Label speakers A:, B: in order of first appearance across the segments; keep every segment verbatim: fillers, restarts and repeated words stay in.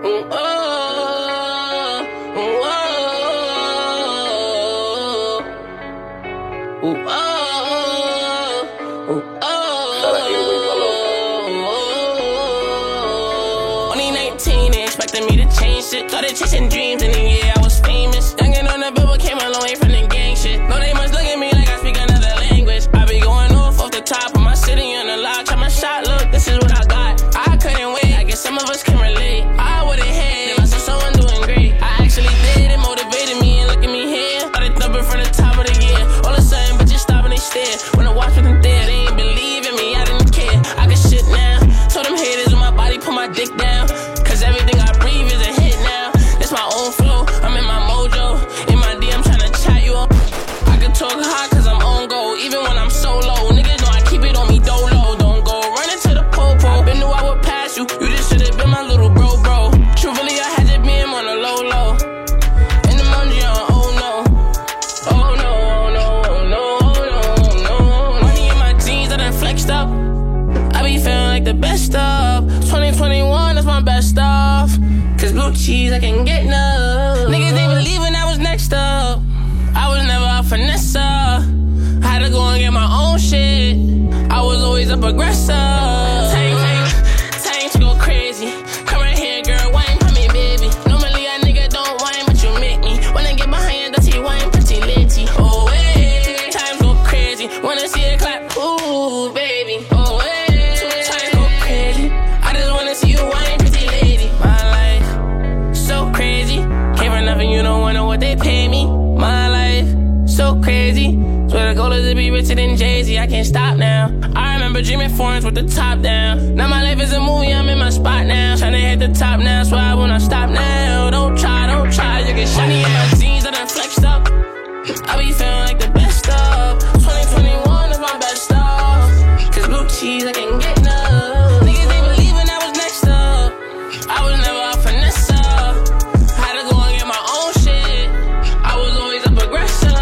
A: Ooh, oh, ooh, oh, ooh, oh, ooh, oh. Only nineteen, they expected me to change shit. Started chasing dreams, and then yeah, I was famous. Youngin' on the billboard, came a long way from the gang shit. No, they must look at me like I speak another language. I be going off off the top of my city on the lock. Try my shot, look, this is what I got. I couldn't wait, I guess some of us can relate. I would've had it, I saw someone doing great. I actually did, it motivated me, and look at me here. Started thumping from the top of the year. All of a sudden, bitches stop and they stare. When I watch them there, they ain't believe in me, I didn't care. I could shit now. Told them haters with my body, put my dick down. Cause everything I breathe is a hit now. It's my own flow, I'm in my mojo. In my D M tryna chat you up. I can talk high cause I'm on go. Even when I'm solo, niggas know I keep it on me dolo. Don't go running to the popo. I been knew I would pass you, you just should've been my little bro bro. Truthfully I had to be him on a low low. In the mungie on oh no. Oh no, oh no, oh no, oh no, oh no. Money in my jeans, I done flexed up. I be feeling like the best of twenty twenty-one, that's my best of. Cause blue cheese, I can get no. Niggas ain't believing I was next up. I was never a finesse. I had to go and get my own shit. I was always up aggressive. Tank, tank, tank to go crazy. Come right here, girl, wine for me, baby. Normally a nigga don't whine, but you make me wanna get behind the dirty wine, pretty lady. Oh, hey, times go crazy. Wanna see it clap, ooh, baby. Oh, hey, times go crazy. I just wanna see you whine, pretty lady. My life, so crazy. Came for nothing, you don't wanna what they pay me. My life, so crazy. Swear the goal is to be richer than Jay-Z. I can't stop now. I remember dreaming foreigns with the top down. Now my life is a movie, I'm in my spot now. Tryna hit the top now, swear I will not stop now. Don't try, don't try, you get shot. Money in my jeans, I done flexed up. I be feeling like the best of twenty twenty-one is my best of. Cause blue cheese, I can get no. Niggas ain't believing I was next up. I was never a finesse. I had to go and get my own shit. I was always up aggressive.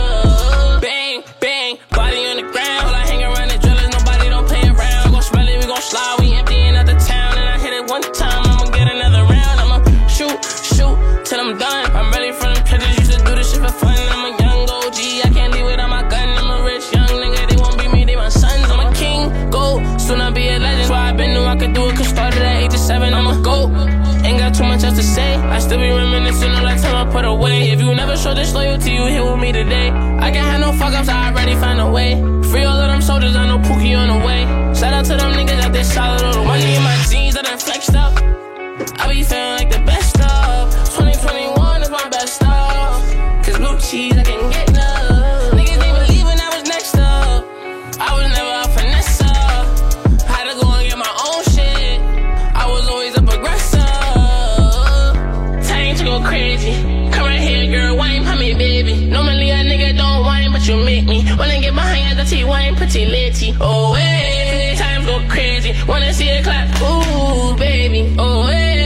A: Bang, bang, body on the ground. All I hang around the drillers, nobody don't play around. We gon' smell it, we gon' slide, we emptying out the town. And I hit it one time, I'ma get another round. I'ma shoot, shoot, till I'm done. I'm ready for them pitches, used to do this shit for fun. I'm a young O G, I can't leave without my gun. I'm a rich young nigga, they won't be me, they my sons. I'm a king, go, soon I'll be a legend. So I been knew I could do it, cause started at age of seven. I'm a GOAT, ain't got too much else to say. I still be reminiscing all that time I put away. If you never show this loyalty, you here with me today. I can't have no fuck ups, I already found a way. Free all of them soldiers, I know Pookie on the way. Shout out to them niggas out there solid all the way. Money in my jeans, I done flexed up. I be feeling like the best of twenty twenty-one is my best of. Cause blue cheese, I can get no. Niggas ain't believing I was next up. I was never a finesse. I had to go and get my own shit. I was always up aggressive. Time to go crazy. Come right here, girl, wine for me, baby. Normally a nigga don't whine, but you make me wanna get behind the dirty wine, pretty lady. Oh, hey, times go crazy. Wanna see it clap, ooh, baby. Oh, hey.